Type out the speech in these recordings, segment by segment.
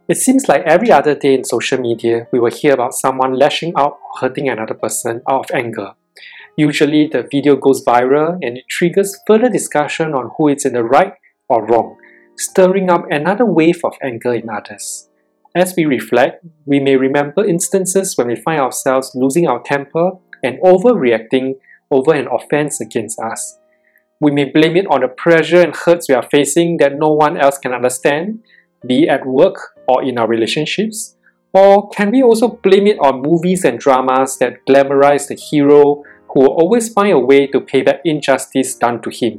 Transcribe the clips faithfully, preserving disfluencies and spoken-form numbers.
It seems like every other day in social media, we will hear about someone lashing out or hurting another person out of anger. Usually, the video goes viral and it triggers further discussion on who is in the right or wrong, stirring up another wave of anger in others. As we reflect, we may remember instances when we find ourselves losing our temper and overreacting over an offense against us. We may blame it on the pressure and hurts we are facing that no one else can understand, be it at work or in our relationships. Or can we also blame it on movies and dramas that glamorize the hero who will always find a way to pay back injustice done to him?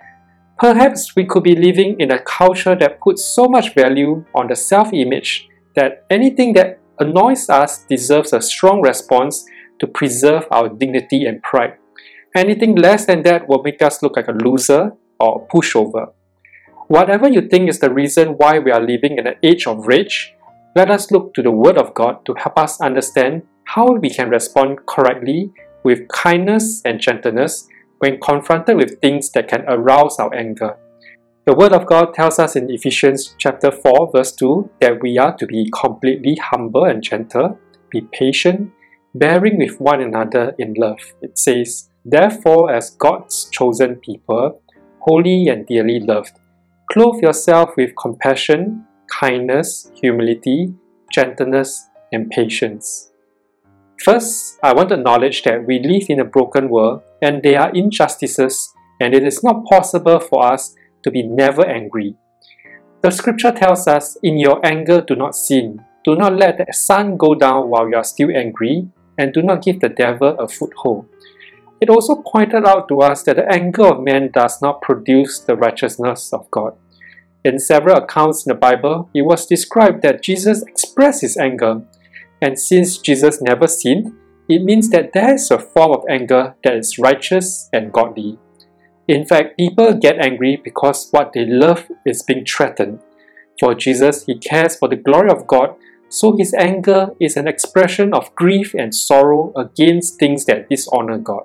Perhaps we could be living in a culture that puts so much value on the self-image that anything that annoys us deserves a strong response to preserve our dignity and pride. Anything less than that will make us look like a loser or a pushover. Whatever you think is the reason why we are living in an age of rage, let us look to the Word of God to help us understand how we can respond correctly with kindness and gentleness when confronted with things that can arouse our anger. The Word of God tells us in Ephesians chapter four verse two that we are to be completely humble and gentle, be patient, bearing with one another in love. It says, "Therefore, as God's chosen people, holy and dearly loved, clothe yourself with compassion, kindness, humility, gentleness, and patience." First, I want to acknowledge that we live in a broken world and there are injustices, and it is not possible for us to be never angry. The scripture tells us, "In your anger do not sin. Do not let the sun go down while you are still angry, and do not give the devil a foothold." It also pointed out to us that the anger of man does not produce the righteousness of God. In several accounts in the Bible, it was described that Jesus expressed his anger, and since Jesus never sinned, it means that there is a form of anger that is righteous and godly. In fact, people get angry because what they love is being threatened. For Jesus, he cares for the glory of God, so his anger is an expression of grief and sorrow against things that dishonor God.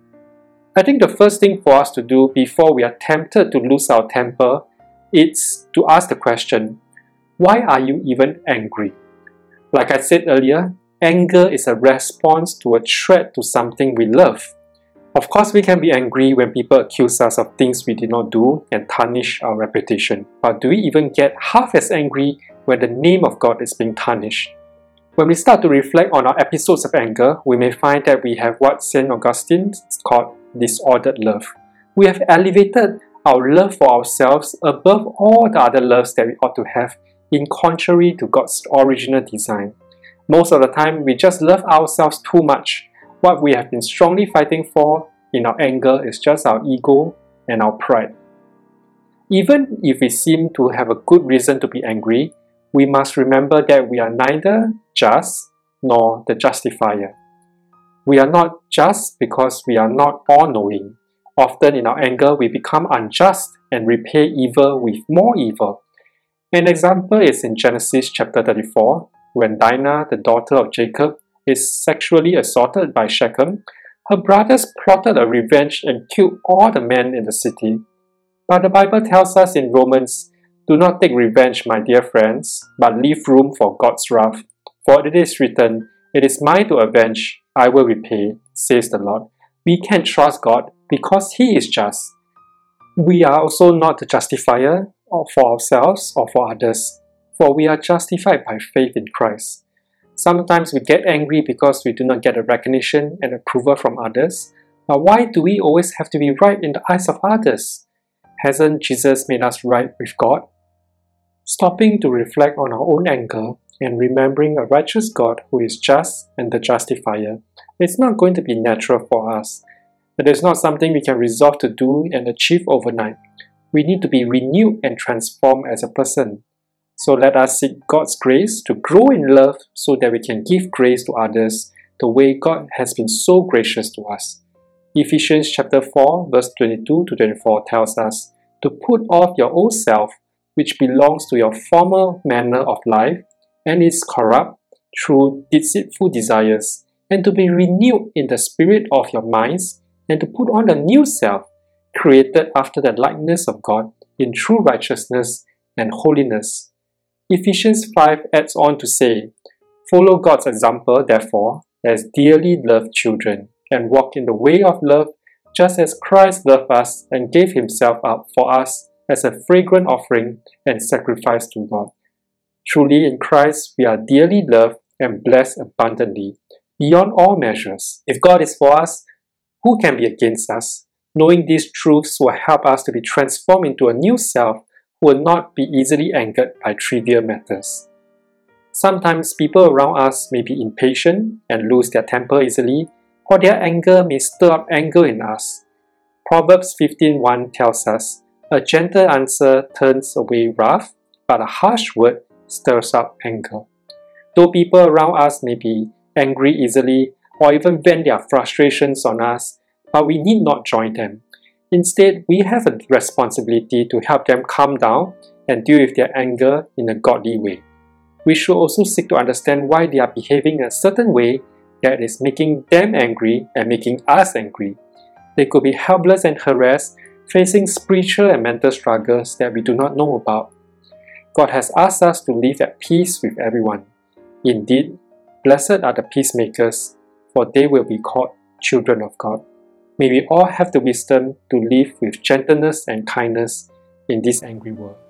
I think the first thing for us to do before we are tempted to lose our temper is to ask the question, why are you even angry? Like I said earlier, anger is a response to a threat to something we love. Of course, we can be angry when people accuse us of things we did not do and tarnish our reputation. But do we even get half as angry when the name of God is being tarnished? When we start to reflect on our episodes of anger, we may find that we have what Saint Augustine called disordered love. We have elevated our love for ourselves above all the other loves that we ought to have, in contrary to God's original design. Most of the time, we just love ourselves too much. What we have been strongly fighting for in our anger is just our ego and our pride. Even if we seem to have a good reason to be angry, we must remember that we are neither just nor the justifier. We are not just because we are not all-knowing. Often in our anger, we become unjust and repay evil with more evil. An example is in Genesis chapter thirty-four, when Dinah, the daughter of Jacob, is sexually assaulted by Shechem. Her brothers plotted a revenge and killed all the men in the city. But the Bible tells us in Romans, "Do not take revenge, my dear friends, but leave room for God's wrath. For it is written, 'It is mine to avenge, I will repay,' says the Lord." We can trust God because He is just. We are also not the justifier for ourselves or for others, for we are justified by faith in Christ. Sometimes we get angry because we do not get the recognition and approval from others. But why do we always have to be right in the eyes of others? Hasn't Jesus made us right with God? Stopping to reflect on our own anger and remembering a righteous God who is just and the justifier, it's not going to be natural for us. It is not something we can resolve to do and achieve overnight. We need to be renewed and transformed as a person. So let us seek God's grace to grow in love so that we can give grace to others the way God has been so gracious to us. Ephesians chapter four verse twenty-two to twenty-four tells us to put off your old self, which belongs to your former manner of life and is corrupt through deceitful desires, and to be renewed in the spirit of your minds, and to put on the new self, created after the likeness of God in true righteousness and holiness. Ephesians five adds on to say, "Follow God's example, therefore, as dearly loved children, and walk in the way of love, just as Christ loved us and gave himself up for us as a fragrant offering and sacrifice to God." Truly in Christ we are dearly loved and blessed abundantly, beyond all measures. If God is for us, who can be against us? Knowing these truths will help us to be transformed into a new self who will not be easily angered by trivial matters. Sometimes people around us may be impatient and lose their temper easily, or their anger may stir up anger in us. Proverbs fifteen one tells us, "A gentle answer turns away wrath, but a harsh word stirs up anger." Though people around us may be angry easily or even vent their frustrations on us, but we need not join them. Instead, we have a responsibility to help them calm down and deal with their anger in a godly way. We should also seek to understand why they are behaving in a certain way that is making them angry and making us angry. They could be helpless and harassed, facing spiritual and mental struggles that we do not know about. God has asked us to live at peace with everyone. Indeed, blessed are the peacemakers, for they will be called children of God. May we all have the wisdom to live with gentleness and kindness in this angry world.